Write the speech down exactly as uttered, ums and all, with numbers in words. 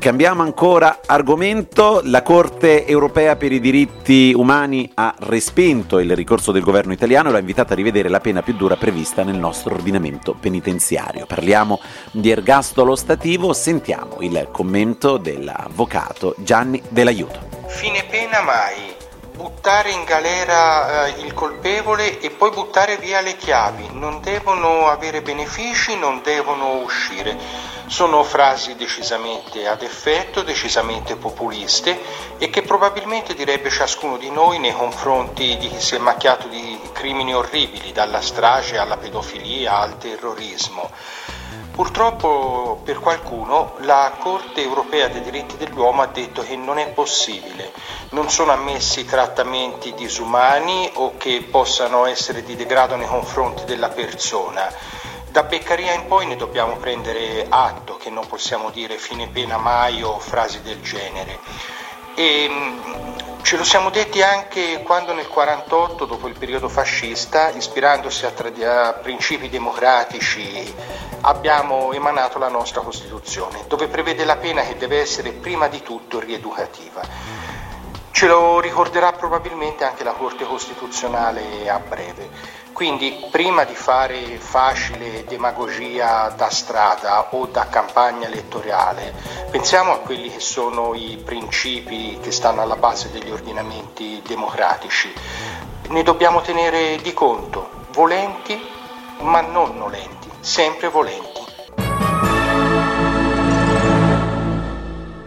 Cambiamo ancora argomento. La Corte europea per i diritti umani ha respinto il ricorso del governo italiano e l'ha invitata a rivedere la pena più dura prevista nel nostro ordinamento penitenziario. Parliamo di ergastolo stativo, sentiamo il commento dell'avvocato Gianni Dell'Aiuto. Fine pena mai. Buttare in galera eh, il colpevole e poi buttare via le chiavi. Non devono avere benefici, non devono uscire. Sono frasi decisamente ad effetto, decisamente populiste e che probabilmente direbbe ciascuno di noi nei confronti di chi si è macchiato di crimini orribili, dalla strage alla pedofilia al terrorismo. Purtroppo per qualcuno la Corte europea dei diritti dell'uomo ha detto che non è possibile, non sono ammessi trattamenti disumani o che possano essere di degrado nei confronti della persona. Da Beccaria in poi ne dobbiamo prendere atto, che non possiamo dire fine pena mai o frasi del genere. E ce lo siamo detti anche quando nel quarantotto, dopo il periodo fascista, ispirandosi a, tra- a principi democratici, abbiamo emanato la nostra Costituzione, dove prevede la pena che deve essere prima di tutto rieducativa. Ce lo ricorderà probabilmente anche la Corte Costituzionale a breve. Quindi prima di fare facile demagogia da strada o da campagna elettorale, pensiamo a quelli che sono i principi che stanno alla base degli ordinamenti democratici. Ne dobbiamo tenere di conto, volenti ma non nolenti, sempre volenti.